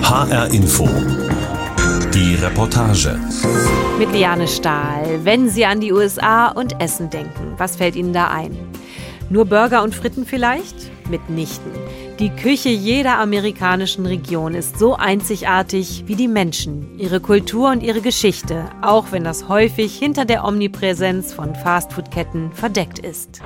HR Info. Die Reportage. Mit Liane Stahl. Wenn Sie an die USA und Essen denken, was fällt Ihnen da ein? Nur Burger und Fritten vielleicht? Mitnichten. Die Küche jeder amerikanischen Region ist so einzigartig wie die Menschen, ihre Kultur und ihre Geschichte, auch wenn das häufig hinter der Omnipräsenz von Fastfood-Ketten verdeckt ist.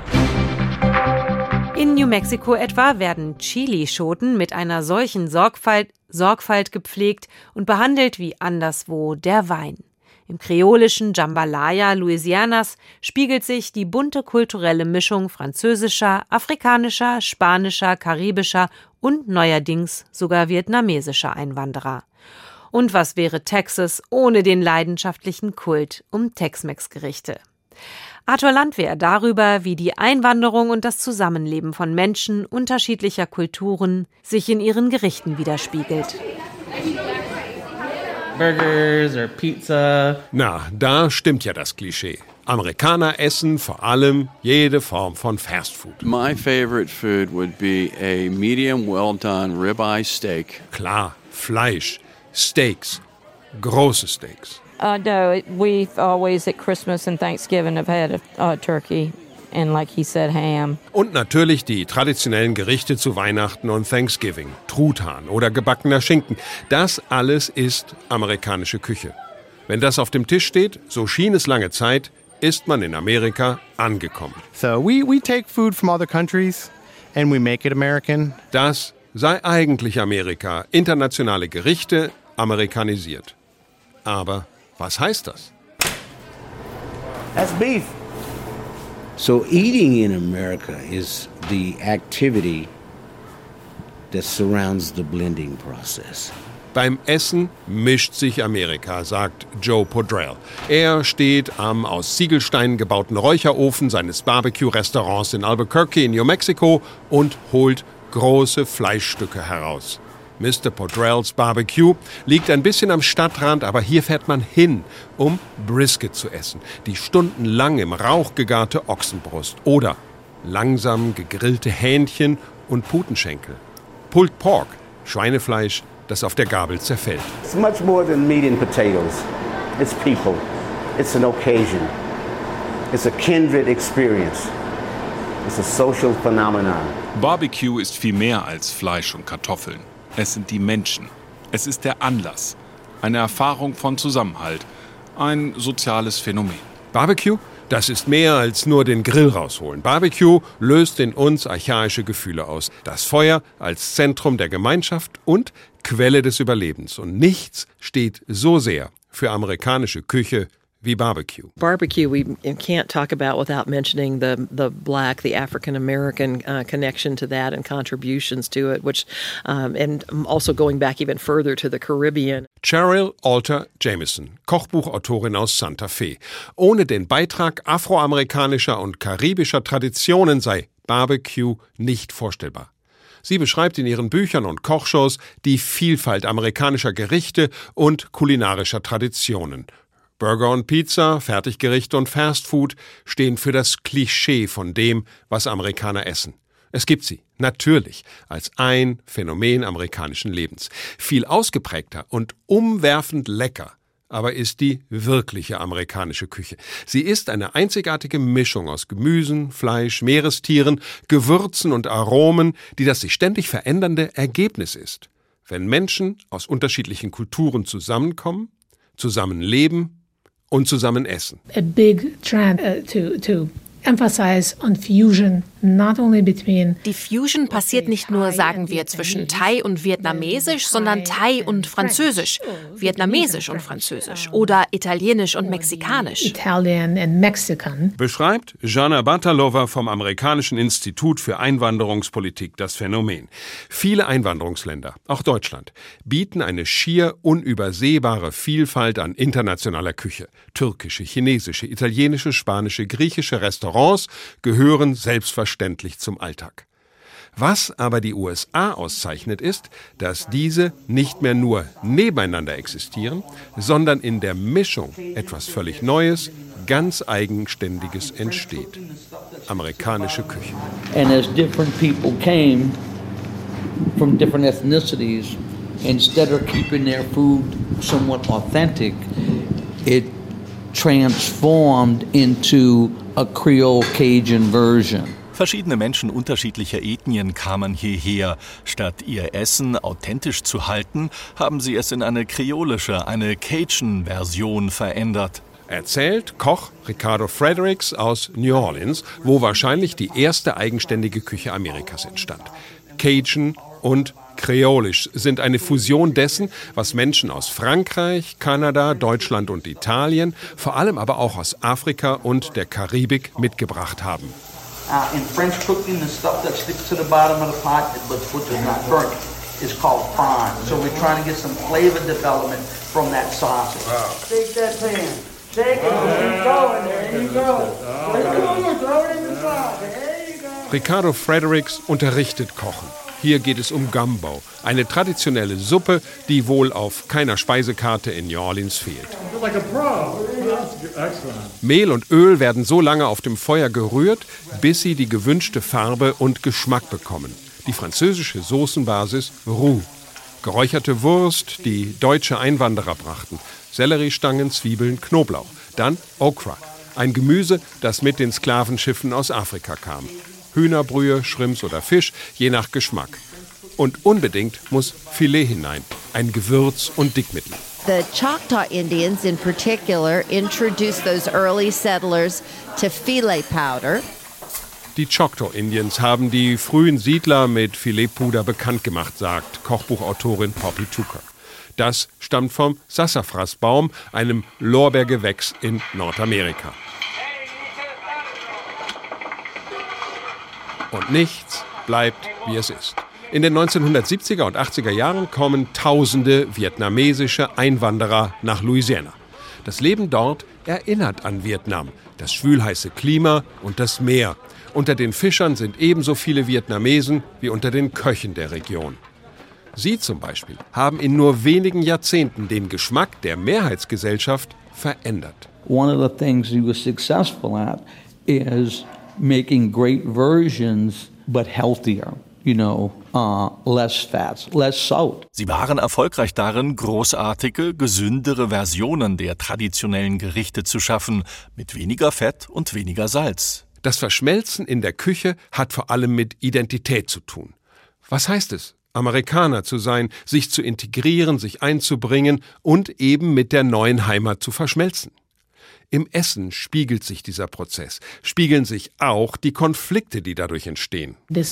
In New Mexico etwa werden Chilischoten mit einer solchen Sorgfalt gepflegt und behandelt wie anderswo der Wein. Im kreolischen Jambalaya Louisianas spiegelt sich die bunte kulturelle Mischung französischer, afrikanischer, spanischer, karibischer und neuerdings sogar vietnamesischer Einwanderer. Und was wäre Texas ohne den leidenschaftlichen Kult um Tex-Mex-Gerichte? Arthur Landwehr darüber, wie die Einwanderung und das Zusammenleben von Menschen unterschiedlicher Kulturen sich in ihren Gerichten widerspiegelt. Burgers or pizza. Na, da stimmt ja das Klischee. Amerikaner essen vor allem jede Form von Fastfood. My favorite food would be a medium well-done ribeye steak. Klar, Fleisch, Steaks, große Steaks. No, we've always at Christmas and Thanksgiving have had a turkey and, like he said, ham. Und natürlich die traditionellen Gerichte zu Weihnachten und Thanksgiving. Truthahn oder gebackener Schinken. Das alles ist amerikanische Küche. Wenn das auf dem Tisch steht, so schien es lange Zeit, ist man in Amerika angekommen. So we take food from other countries and we make it American. Das sei eigentlich Amerika. Internationale Gerichte amerikanisiert. Aber was heißt das? That's beef. So eating in America is the activity that surrounds the blending process. Beim Essen mischt sich Amerika, sagt Joe Podrell. Er steht am aus Ziegelsteinen gebauten Räucherofen seines Barbecue-Restaurants in Albuquerque in New Mexico und holt große Fleischstücke heraus. Mr. Podrells Barbecue liegt ein bisschen am Stadtrand, aber hier fährt man hin, um Brisket zu essen. Die stundenlang im Rauch gegarte Ochsenbrust oder langsam gegrillte Hähnchen und Putenschenkel. Pulled Pork, Schweinefleisch, das auf der Gabel zerfällt. It's much more than meat and potatoes. It's people. It's an occasion. It's a kindred experience. It's a social phenomenon. Barbecue ist viel mehr als Fleisch und Kartoffeln. Es sind die Menschen. Es ist der Anlass. Eine Erfahrung von Zusammenhalt. Ein soziales Phänomen. Barbecue? Das ist mehr als nur den Grill rausholen. Barbecue löst in uns archaische Gefühle aus. Das Feuer als Zentrum der Gemeinschaft und Quelle des Überlebens. Und nichts steht so sehr für amerikanische Küche wie Barbecue. Barbecue we can't talk about without mentioning the African American connection to that and contributions to it, which and also going back even further to the Caribbean. Cheryl Alter Jameson, Kochbuchautorin aus Santa Fe. Ohne den Beitrag afroamerikanischer und karibischer Traditionen sei Barbecue nicht vorstellbar. Sie beschreibt in ihren Büchern und Kochshows die Vielfalt amerikanischer Gerichte und kulinarischer Traditionen. Burger und Pizza, Fertiggerichte und Fastfood stehen für das Klischee von dem, was Amerikaner essen. Es gibt sie, natürlich, als ein Phänomen amerikanischen Lebens. Viel ausgeprägter und umwerfend lecker, aber ist die wirkliche amerikanische Küche. Sie ist eine einzigartige Mischung aus Gemüsen, Fleisch, Meerestieren, Gewürzen und Aromen, die das sich ständig verändernde Ergebnis ist. Wenn Menschen aus unterschiedlichen Kulturen zusammenkommen, zusammenleben und zusammen essen. A big trend to emphasize on fusion, not only between. Die Fusion passiert nicht nur, sagen wir, zwischen Thai und Vietnamesisch, sondern Thai und Französisch, Vietnamesisch und Französisch oder Italienisch und Mexikanisch. Italian and Mexican. Beschreibt Jana Batalova vom Amerikanischen Institut für Einwanderungspolitik das Phänomen. Viele Einwanderungsländer, auch Deutschland, bieten eine schier unübersehbare Vielfalt an internationaler Küche. Türkische, chinesische, italienische, spanische, griechische Restaurants gehören selbstverständlich zum Alltag. Was aber die USA auszeichnet, ist, dass diese nicht mehr nur nebeneinander existieren, sondern in der Mischung etwas völlig Neues, ganz Eigenständiges entsteht. Amerikanische Küche. And as different people came from different ethnicities, instead of keeping their food somewhat authentic, it transformed into a Creole Cajun version. Verschiedene Menschen unterschiedlicher Ethnien kamen hierher. Statt ihr Essen authentisch zu halten, haben sie es in eine kreolische, eine Cajun-Version verändert. Erzählt Koch Ricardo Fredericks aus New Orleans, wo wahrscheinlich die erste eigenständige Küche Amerikas entstand. Cajun und Kreolisch sind eine Fusion dessen, was Menschen aus Frankreich, Kanada, Deutschland und Italien, vor allem aber auch aus Afrika und der Karibik mitgebracht haben. In French cooking, the stuff that sticks to the bottom of the pot, which is not burnt, is called fond. So we're trying to get some flavor development from that sausage. Wow. Shake that pan. Shake it. Keep going. There you go. Throw it in the pot. There you go. Ricardo Fredericks unterrichtet Kochen. Hier geht es um Gumbo, eine traditionelle Suppe, die wohl auf keiner Speisekarte in New Orleans fehlt. Mehl und Öl werden so lange auf dem Feuer gerührt, bis sie die gewünschte Farbe und Geschmack bekommen. Die französische Soßenbasis Roux. Geräucherte Wurst, die deutsche Einwanderer brachten. Selleriestangen, Zwiebeln, Knoblauch. Dann Okra, ein Gemüse, das mit den Sklavenschiffen aus Afrika kam. Hühnerbrühe, Shrimps oder Fisch, je nach Geschmack. Und unbedingt muss Filet hinein, ein Gewürz und Dickmittel. The Choctaw Indians in particular introduced those early settlers to filet powder. Die Choctaw Indians haben die frühen Siedler mit Filetpuder bekannt gemacht, sagt Kochbuchautorin Poppy Tucker. Das stammt vom Sassafrasbaum, einem Lorbeergewächs in Nordamerika. Und nichts bleibt, wie es ist. In den 1970er und 80er Jahren kommen tausende vietnamesische Einwanderer nach Louisiana. Das Leben dort erinnert an Vietnam, das schwülheiße Klima und das Meer. Unter den Fischern sind ebenso viele Vietnamesen wie unter den Köchen der Region. Sie zum Beispiel haben in nur wenigen Jahrzehnten den Geschmack der Mehrheitsgesellschaft verändert. One of the things he was successful at is making great versions, but healthier. Less fats, less salt. Sie waren erfolgreich darin, großartige, gesündere Versionen der traditionellen Gerichte zu schaffen, mit weniger Fett und weniger Salz. Das Verschmelzen in der Küche hat vor allem mit Identität zu tun. Was heißt es, Amerikaner zu sein, sich zu integrieren, sich einzubringen und eben mit der neuen Heimat zu verschmelzen? Im Essen spiegelt sich dieser Prozess, spiegeln sich auch die Konflikte, die dadurch entstehen. Der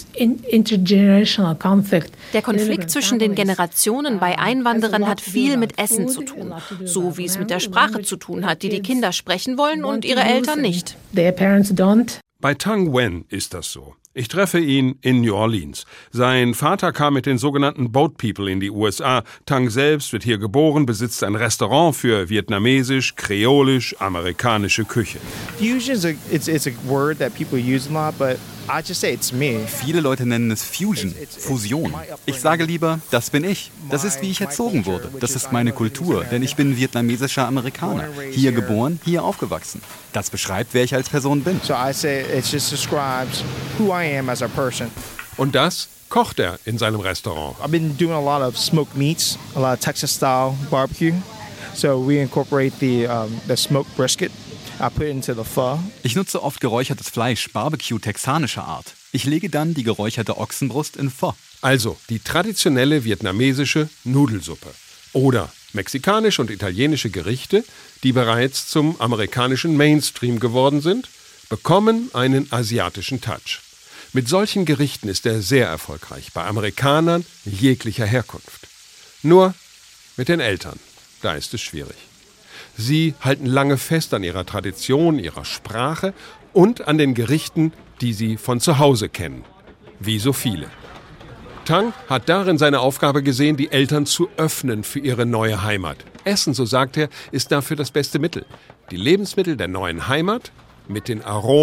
Konflikt zwischen den Generationen bei Einwanderern hat viel mit Essen zu tun, so wie es mit der Sprache zu tun hat, die die Kinder sprechen wollen und ihre Eltern nicht. Bei Tang Nguyen ist das so. Ich treffe ihn in New Orleans. Sein Vater kam mit den sogenannten Boat People in die USA. Tang selbst wird hier geboren, besitzt ein Restaurant für vietnamesisch, kreolisch, amerikanische Küche. Fusion it's a word that people use a lot, but I just say it's me. Viele Leute nennen es Fusion, Fusion. Ich sage lieber, das bin ich. Das ist, wie ich erzogen wurde. Das ist meine Kultur, denn ich bin vietnamesischer Amerikaner. Hier geboren, hier aufgewachsen. Das beschreibt, wer ich als Person bin. So I say it just describes who I am as a person. Und das kocht er in seinem Restaurant. I've been doing a lot of smoked meats, a lot of Texas-style barbecue. So we incorporate the smoked brisket. I put it into the pho. Ich nutze oft geräuchertes Fleisch, Barbecue texanischer Art. Ich lege dann die geräucherte Ochsenbrust in Pho. Also die traditionelle vietnamesische Nudelsuppe. Oder mexikanische und italienische Gerichte, die bereits zum amerikanischen Mainstream geworden sind, bekommen einen asiatischen Touch. Mit solchen Gerichten ist er sehr erfolgreich bei Amerikanern jeglicher Herkunft. Nur mit den Eltern, da ist es schwierig. Sie halten lange fest an ihrer Tradition, ihrer Sprache und an den Gerichten, die sie von zu Hause kennen. Wie so viele. Tang hat darin seine Aufgabe gesehen, die Eltern zu öffnen für ihre neue Heimat. Essen, so sagt er, ist dafür das beste Mittel. Die Lebensmittel der neuen Heimat mit den Aromen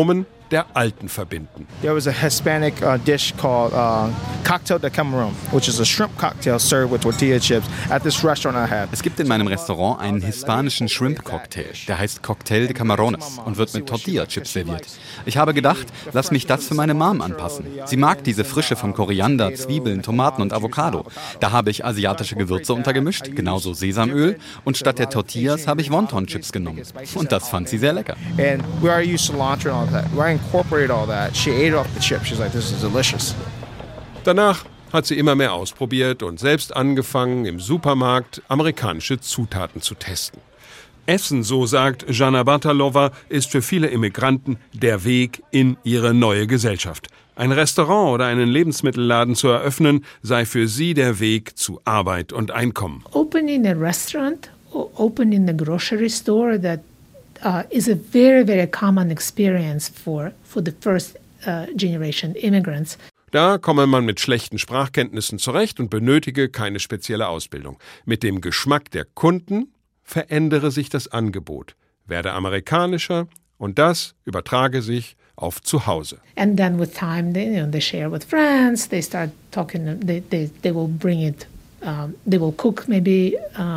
der Alten verbinden. There was a Hispanic dish called Cocktail de Camarón, which is a shrimp cocktail served with tortilla chips at this restaurant I had. Es gibt in meinem Restaurant einen hispanischen Shrimp-Cocktail. Der heißt Cocktail de Camarones und wird mit Tortilla-Chips serviert. Ich habe gedacht, lass mich das für meine Mom anpassen. Sie mag diese Frische von Koriander, Zwiebeln, Tomaten und Avocado. Da habe ich asiatische Gewürze untergemischt, genauso Sesamöl, und statt der Tortillas habe ich Wonton-Chips genommen. Und das fand sie sehr lecker. And we already used cilantro and all that. We incorporated all that. She ate off the chips. She's like, this is delicious. Danach hat sie immer mehr ausprobiert und selbst angefangen, im Supermarkt amerikanische Zutaten zu testen. Essen, so sagt Jana Bartalova, ist für viele Immigranten der Weg in ihre neue Gesellschaft. Ein Restaurant oder einen Lebensmittelladen zu eröffnen, sei für sie der Weg zu Arbeit und Einkommen. Opening a restaurant or opening a grocery store, that is a very, very common experience for the first generation immigrants. Da komme man mit schlechten Sprachkenntnissen zurecht und benötige keine spezielle Ausbildung. Mit dem Geschmack der Kunden verändere sich das Angebot, werde amerikanischer und das übertrage sich auf zu Hause. And then with time, they share with friends. They start talking. They will bring it. They will cook maybe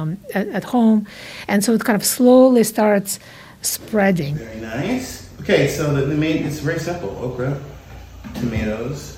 at home, and so it kind of slowly starts spreading. Very nice. Okay, so the main it's very simple: okra, tomatoes,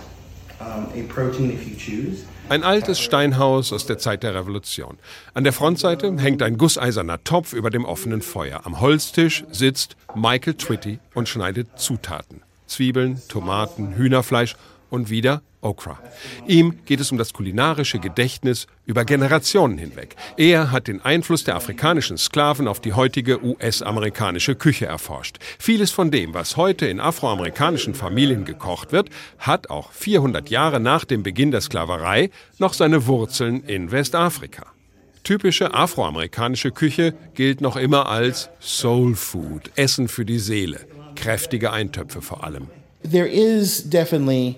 a protein if you choose. Ein altes Steinhaus aus der Zeit der Revolution. An der Frontseite hängt ein gusseiserner Topf über dem offenen Feuer. Am Holztisch sitzt Michael Twitty und schneidet Zutaten. Zwiebeln, Tomaten, Hühnerfleisch und wieder Okra. Ihm geht es um das kulinarische Gedächtnis über Generationen hinweg. Er hat den Einfluss der afrikanischen Sklaven auf die heutige US-amerikanische Küche erforscht. Vieles von dem, was heute in afroamerikanischen Familien gekocht wird, hat auch 400 Jahre nach dem Beginn der Sklaverei noch seine Wurzeln in Westafrika. Typische afroamerikanische Küche gilt noch immer als Soul Food, Essen für die Seele. Kräftige Eintöpfe vor allem. There is definitely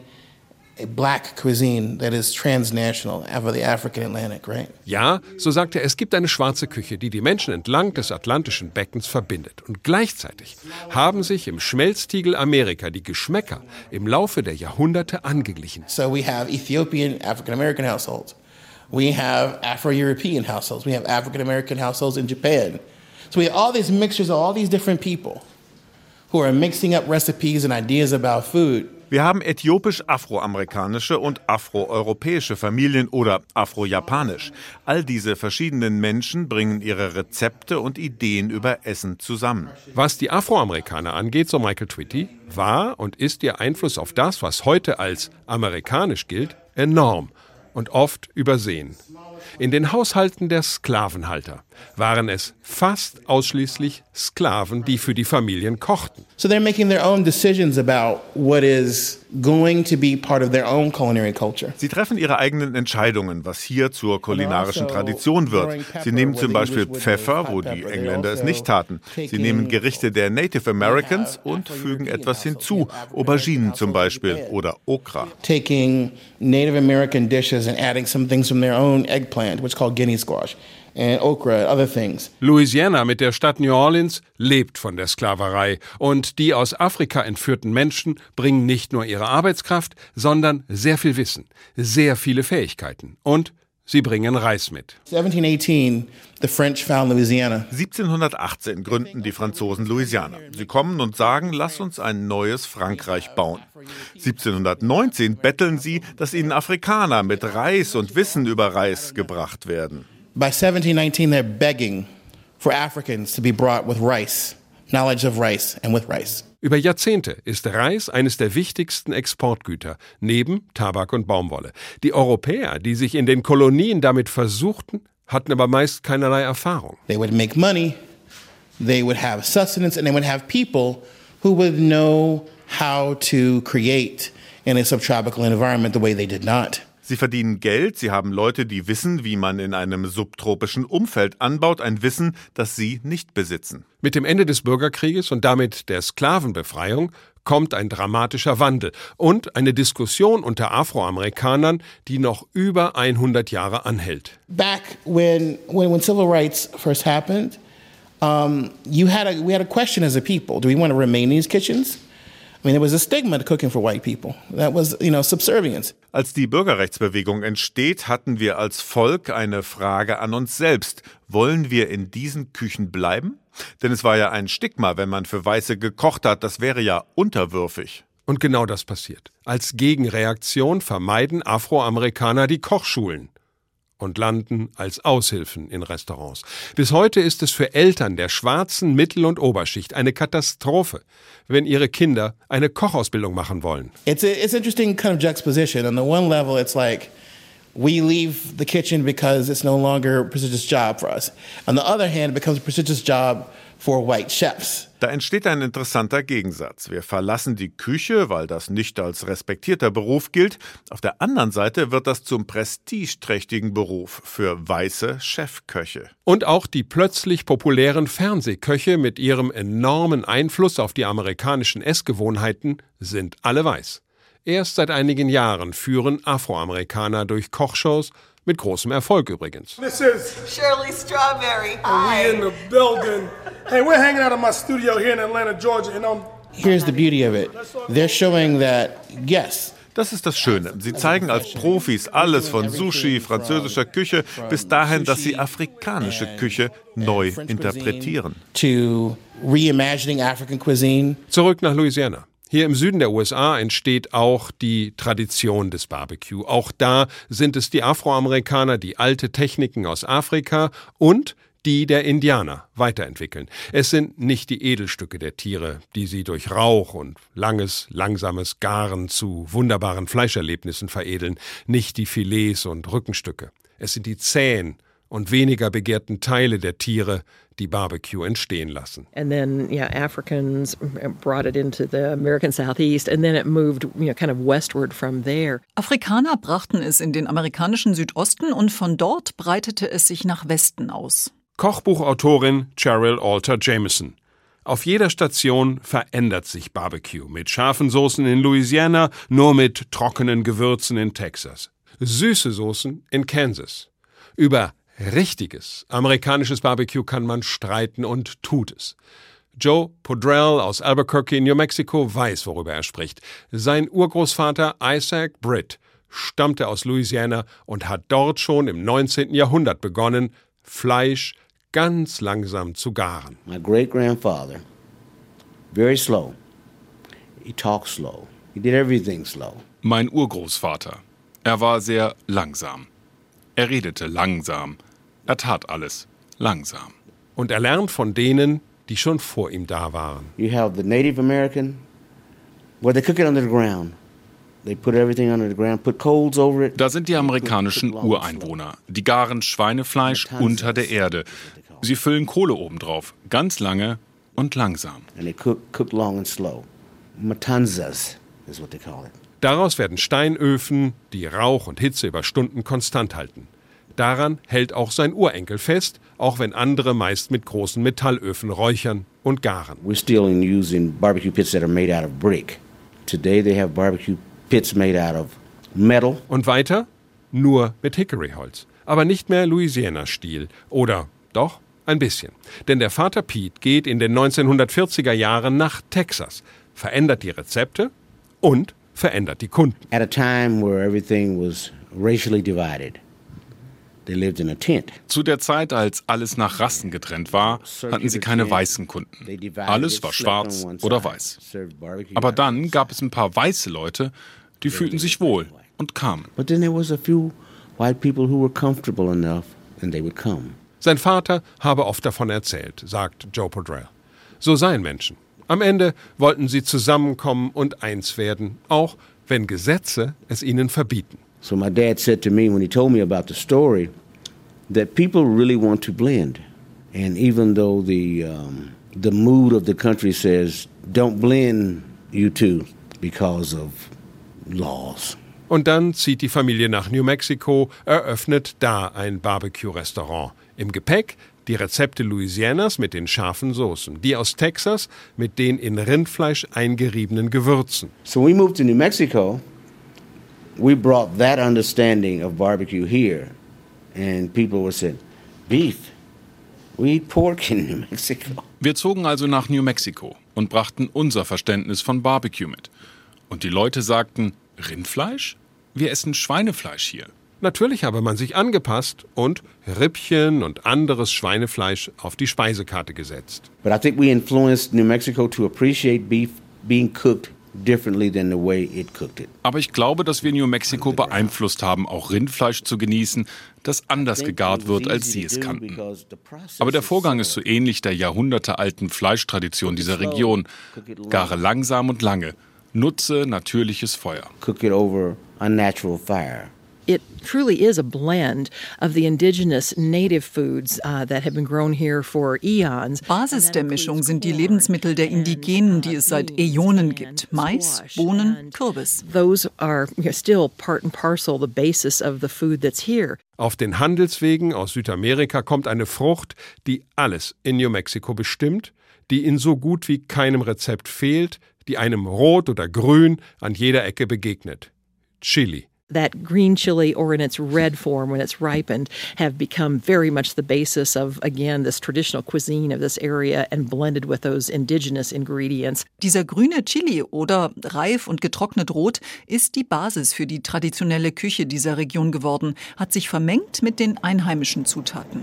a black cuisine that is transnational over the African Atlantic, right? Ja, so sagt er, es gibt eine schwarze Küche, die die Menschen entlang des Atlantischen Beckens verbindet. Und gleichzeitig haben sich im Schmelztiegel Amerika die Geschmäcker im Laufe der Jahrhunderte angeglichen. So we have Ethiopian African American households. We have Afro-European households. We have African American households in Japan. So we have all these mixtures of all these different people who are mixing up recipes and ideas about food. Wir haben äthiopisch-afroamerikanische und afroeuropäische Familien oder afrojapanisch. All diese verschiedenen Menschen bringen ihre Rezepte und Ideen über Essen zusammen. Was die Afroamerikaner angeht, so Michael Twitty, war und ist ihr Einfluss auf das, was heute als amerikanisch gilt, enorm und oft übersehen. In den Haushalten der Sklavenhalter waren es fast ausschließlich Sklaven, die für die Familien kochten. So they're making their own decisions about what is going to be part of their own culinary culture. Sie treffen ihre eigenen Entscheidungen, was hier zur kulinarischen Tradition wird. Sie nehmen zum Beispiel Pfeffer, wo die Engländer es nicht taten. Sie nehmen Gerichte der Native Americans und fügen etwas hinzu, Auberginen zum Beispiel oder Okra. Taking Native American dishes and adding some things from their own eggplant, which is called guinea squash. And okra, other things. Louisiana mit der Stadt New Orleans lebt von der Sklaverei. Und die aus Afrika entführten Menschen bringen nicht nur ihre Arbeitskraft, sondern sehr viel Wissen, sehr viele Fähigkeiten. Und sie bringen Reis mit. 1718, the French found Louisiana. 1718 gründen die Franzosen Louisiana. Sie kommen und sagen, lass uns ein neues Frankreich bauen. 1719 betteln sie, dass ihnen Afrikaner mit Reis und Wissen über Reis gebracht werden. By 1719, they're begging for Africans to be brought with rice, knowledge of rice and with rice. Über Jahrzehnte ist Reis eines der wichtigsten Exportgüter, neben Tabak und Baumwolle. Die Europäer, die sich in den Kolonien damit versuchten, hatten aber meist keinerlei Erfahrung. They would make money, they would have sustenance, and they would have people who would know how to create in a subtropical environment the way they did not. Sie verdienen Geld, sie haben Leute, die wissen, wie man in einem subtropischen Umfeld anbaut, ein Wissen, das sie nicht besitzen. Mit dem Ende des Bürgerkrieges und damit der Sklavenbefreiung kommt ein dramatischer Wandel und eine Diskussion unter Afroamerikanern, die noch über 100 Jahre anhält. Back when civil rights first happened, we had a question as a people. Do we want to remain in these kitchens? I mean, there was a stigma to cooking for white people. That was, subservience. Als die Bürgerrechtsbewegung entsteht, hatten wir als Volk eine Frage an uns selbst. Wollen wir in diesen Küchen bleiben? Denn es war ja ein Stigma, wenn man für Weiße gekocht hat. Das wäre ja unterwürfig. Und genau das passiert. Als Gegenreaktion vermeiden Afroamerikaner die Kochschulen und landen als Aushilfen in Restaurants. Bis heute ist es für Eltern der schwarzen Mittel- und Oberschicht eine Katastrophe, wenn ihre Kinder eine Kochausbildung machen wollen. It's interesting kind of juxtaposition. On the one level, it's like we leave the kitchen because it's no longer a prestigious job for us. On the other hand, it becomes a prestigious job for white chefs. Da entsteht ein interessanter Gegensatz. Wir verlassen die Küche, weil das nicht als respektierter Beruf gilt. Auf der anderen Seite wird das zum prestigeträchtigen Beruf für weiße Chefköche. Und auch die plötzlich populären Fernsehköche mit ihrem enormen Einfluss auf die amerikanischen Essgewohnheiten sind alle weiß. Erst seit einigen Jahren führen Afroamerikaner durch Kochshows, mit großem Erfolg übrigens. This is Shirley Strawberry. We in the building. Hey, we're hanging out in my studio here in Atlanta, Georgia, and Here's the beauty of it. They're showing that, yes. Das ist das Schöne. Sie zeigen als Profis alles von Sushi, französischer Küche, bis dahin, dass sie afrikanische Küche neu interpretieren. To reimagining African cuisine. Zurück nach Louisiana. Hier im Süden der USA entsteht auch die Tradition des Barbecue. Auch da sind es die Afroamerikaner, die alte Techniken aus Afrika und die der Indianer weiterentwickeln. Es sind nicht die Edelstücke der Tiere, die sie durch Rauch und langes, langsames Garen zu wunderbaren Fleischerlebnissen veredeln, nicht die Filets und Rückenstücke. Es sind die zähen und weniger begehrten Teile der Tiere, die Barbecue entstehen lassen. And then, Africans brought it into the American Southeast and then it moved, kind of westward from there. Afrikaner brachten es in den amerikanischen Südosten und von dort breitete es sich nach Westen aus. Kochbuchautorin Cheryl Alter Jameson. Auf jeder Station verändert sich Barbecue. Mit scharfen Soßen in Louisiana, nur mit trockenen Gewürzen in Texas. Süße Soßen in Kansas. Über richtiges amerikanisches Barbecue kann man streiten und tut es. Joe Podrell aus Albuquerque, New Mexico, weiß, worüber er spricht. Sein Urgroßvater Isaac Britt stammte aus Louisiana und hat dort schon im 19. Jahrhundert begonnen, Fleisch ganz langsam zu garen. My great-grandfather, very slow. He talked slow. He did everything slow. Mein Urgroßvater. Er war sehr langsam. Er redete langsam. Er tat alles langsam. Und er lernt von denen, die schon vor ihm da waren. You have the Native American, where they cook it under the ground. They put everything under the ground, put coals over it. Da sind die amerikanischen Ureinwohner. Die garen Schweinefleisch unter der Erde. Sie füllen Kohle obendrauf, ganz lange und langsam. And they cook long and slow. Matanzas is what they call it. Daraus werden Steinöfen, die Rauch und Hitze über Stunden konstant halten. Daran hält auch sein Urenkel fest, auch wenn andere meist mit großen Metallöfen räuchern und garen. We're still using barbecue pits that are made out of brick. Today they have barbecue pits made out of metal. Und weiter? Nur mit Hickory-Holz. Aber nicht mehr Louisiana-Stil. Oder doch? Ein bisschen. Denn der Vater Pete geht in den 1940er Jahren nach Texas, verändert die Rezepte und verändert die Kunden. At a time where everything was racially divided. They lived in a tent. Zu der Zeit, als alles nach Rassen getrennt war, hatten sie keine weißen Kunden. Alles war schwarz oder weiß. Aber dann gab es ein paar weiße Leute, die fühlten sich wohl und kamen. But then there was a few white people who were comfortable enough and they would come. Sein Vater habe oft davon erzählt, sagt Joe Podrell. So seien Menschen. Am Ende wollten sie zusammenkommen und eins werden, auch wenn Gesetze es ihnen verbieten. So my dad said to me when he told me about the story that people really want to blend. And even though the mood of the country says don't blend you two because of laws. Und dann zieht die Familie nach New Mexico, eröffnet da ein Barbecue-Restaurant. Im Gepäck die Rezepte Louisianas mit den scharfen Soßen, die aus Texas mit den in Rindfleisch eingeriebenen Gewürzen. So when we moved to New Mexico, we brought that understanding of barbecue here, and people were saying, beef, we eat pork in New Mexico. Wir zogen also nach New Mexico. und brachten unser Verständnis von Barbecue mit. Und die Leute sagten, Rindfleisch? Wir essen Schweinefleisch hier. Natürlich habe man sich angepasst und Rippchen und anderes Schweinefleisch auf die Speisekarte gesetzt. But I think we influenced New Mexico to appreciate beef being cooked differently than the way it cooked it. Aber ich glaube, dass wir New Mexico beeinflusst haben, auch Rindfleisch zu genießen, das anders gegart wird, als sie es kannten. Aber der Vorgang ist so ähnlich der jahrhundertealten Fleischtradition dieser Region. Gare langsam und lange. Nutze natürliches Feuer. Cook it over a natural fire. It truly is a blend of the indigenous native foods that have been grown here for eons. Basis der Mischung sind die Lebensmittel der Indigenen, die es seit Äonen gibt. Mais, Bohnen, Kürbis. Those are still part and parcel the basis of the food that's here. Auf den Handelswegen aus Südamerika kommt eine Frucht, die alles in New Mexico bestimmt, die in so gut wie keinem Rezept fehlt, die einem rot oder grün an jeder Ecke begegnet. Chili. That green chili, or in its red form when it's ripened, have become very much the basis of, again, this traditional cuisine of this area and blended with those indigenous ingredients. Dieser grüne Chili oder reif und getrocknet rot ist die Basis für die traditionelle Küche dieser Region geworden, hat sich vermengt mit den einheimischen Zutaten.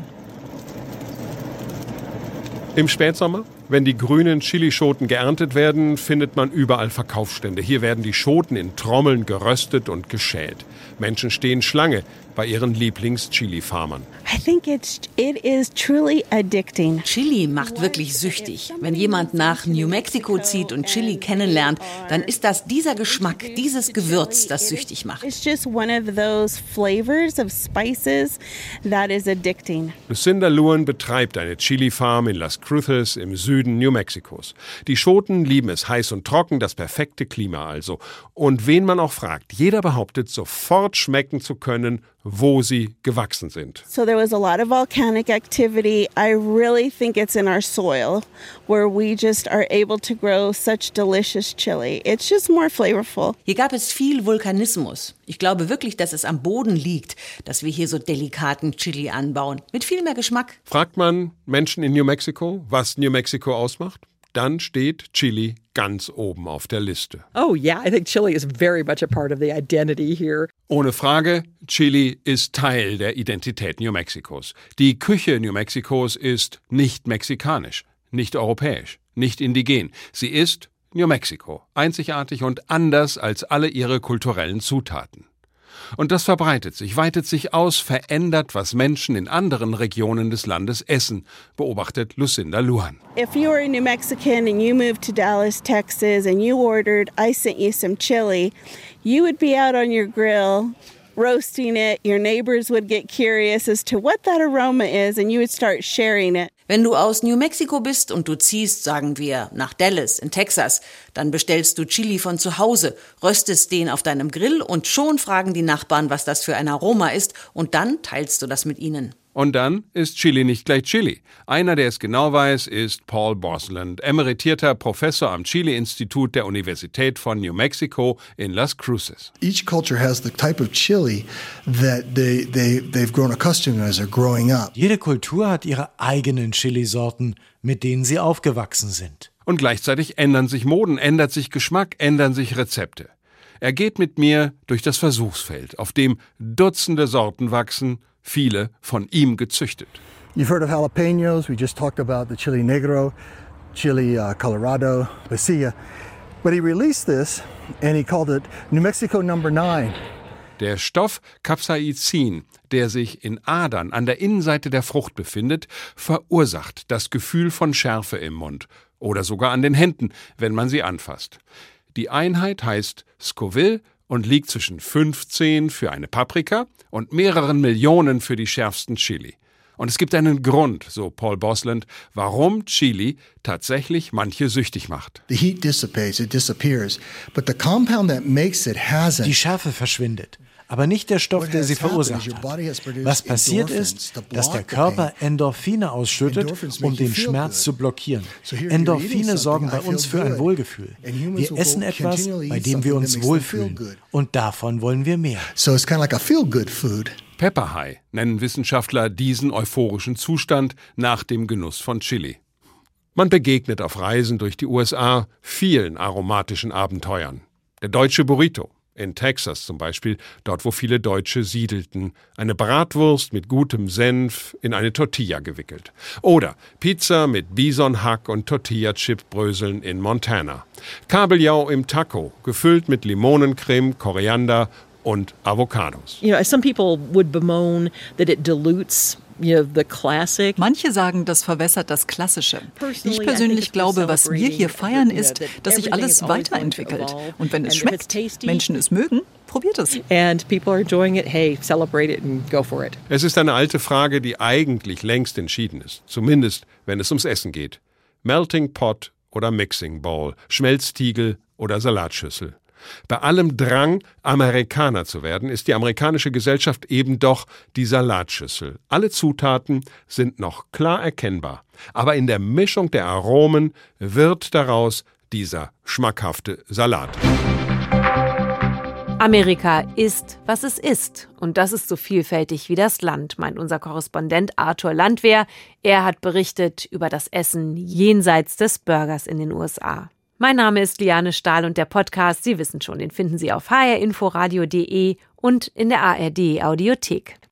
Im Spätsommer, wenn die grünen Chilischoten geerntet werden, findet man überall Verkaufsstände. Hier werden die Schoten in Trommeln geröstet und geschält. Menschen stehen Schlange bei ihren Lieblings-Chili-Farmern. I think it is truly addicting. Chili macht wirklich süchtig. Wenn jemand nach New Mexico zieht und Chili kennenlernt, dann ist das dieser Geschmack, dieses Gewürz, das süchtig macht. It's just one of those flavors of spices that is addicting. Lucinda Luan betreibt eine Chili-Farm in Las Cruces im Süden New Mexikos. Die Schoten lieben es heiß und trocken, das perfekte Klima also. Und wen man auch fragt, jeder behauptet, sofort schmecken zu können, wo sie gewachsen sind. So there was a lot of volcanic activity. I really think it's in our soil where we just are able to grow such delicious chili. It's just more flavorful. Hier gab es viel Vulkanismus. Ich glaube wirklich, dass es am Boden liegt, dass wir hier so delikaten Chili anbauen. Mit viel mehr Geschmack. Fragt man Menschen in New Mexico, was New Mexico ausmacht? Dann steht Chili ganz oben auf der Liste. Oh yeah, I think chili is very much a part of the identity here. Ohne Frage, Chili ist Teil der Identität New Mexikos. Die Küche New Mexikos ist nicht mexikanisch, nicht europäisch, nicht indigen. Sie ist New Mexico, einzigartig und anders als alle ihre kulturellen Zutaten. Und das verbreitet sich, weitet sich aus, verändert, was Menschen in anderen Regionen des Landes essen, beobachtet Lucinda Luan. If you were a New Mexican and you moved to Dallas, Texas, and you ordered, I sent you some chili, you would be out on your grill roasting it. Your neighbors would get curious as to what that aroma is, and you would start sharing it. Wenn du aus New Mexico bist und du ziehst, sagen wir, nach Dallas in Texas, dann bestellst du Chili von zu Hause, röstest den auf deinem Grill und schon fragen die Nachbarn, was das für ein Aroma ist, und dann teilst du das mit ihnen. Und dann ist Chili nicht gleich Chili. Einer, der es genau weiß, ist Paul Bosland, emeritierter Professor am Chili-Institut der Universität von New Mexico in Las Cruces. Each culture has the type of chili that they've grown accustomed to as they're growing up. Jede Kultur hat ihre eigenen Chilisorten, mit denen sie aufgewachsen sind. Und gleichzeitig ändern sich Moden, ändert sich Geschmack, ändern sich Rezepte. Er geht mit mir durch das Versuchsfeld, auf dem Dutzende Sorten wachsen, viele von ihm gezüchtet. You've heard of jalapenos. We just talked about the chili negro, chili colorado, pasilla. But he released this and he called it New Mexico No. 9. Der Stoff Capsaicin, der sich in Adern an der Innenseite der Frucht befindet, verursacht das Gefühl von Schärfe im Mund oder sogar an den Händen, wenn man sie anfasst. Die Einheit heißt Scoville und liegt zwischen 15 für eine Paprika und mehreren Millionen für die schärfsten Chili. Und es gibt einen Grund, so Paul Bosland, warum Chili tatsächlich manche süchtig macht. The heat dissipates, it disappears, but the compound that makes it hasn't. Die Schärfe verschwindet, aber nicht der Stoff, der sie verursacht hat. Was passiert ist, dass der Körper Endorphine ausschüttet, um den Schmerz zu blockieren. Endorphine sorgen bei uns für ein Wohlgefühl. Wir essen etwas, bei dem wir uns wohlfühlen. Und davon wollen wir mehr. So it's kind of like a feel-good food. Pepper High nennen Wissenschaftler diesen euphorischen Zustand nach dem Genuss von Chili. Man begegnet auf Reisen durch die USA vielen aromatischen Abenteuern. Der deutsche Burrito, in Texas zum Beispiel, dort wo viele Deutsche siedelten, eine Bratwurst mit gutem Senf in eine Tortilla gewickelt. Oder Pizza mit Bisonhack und Tortilla-Chip-Bröseln in Montana. Kabeljau im Taco, gefüllt mit Limonencreme, Koriander und Avocados. Some people would bemoan that it dilutes the classic. Manche sagen, das verwässert das Klassische. Ich persönlich glaube, was wir hier feiern, ist, dass sich alles weiterentwickelt. Und wenn es schmeckt, Menschen es mögen, probiert es. And people are enjoying it. Hey, celebrate it and go for it. Es ist eine alte Frage, die eigentlich längst entschieden ist. Zumindest, wenn es ums Essen geht. Melting Pot oder Mixing Bowl, Schmelztiegel oder Salatschüssel. Bei allem Drang, Amerikaner zu werden, ist die amerikanische Gesellschaft eben doch die Salatschüssel. Alle Zutaten sind noch klar erkennbar, aber in der Mischung der Aromen wird daraus dieser schmackhafte Salat. Amerika ist, was es ist. Und das ist so vielfältig wie das Land, meint unser Korrespondent Arthur Landwehr. Er hat berichtet über das Essen jenseits des Burgers in den USA. Mein Name ist Liane Stahl und der Podcast, Sie wissen schon, den finden Sie auf hrinforadio.de und in der ARD Audiothek.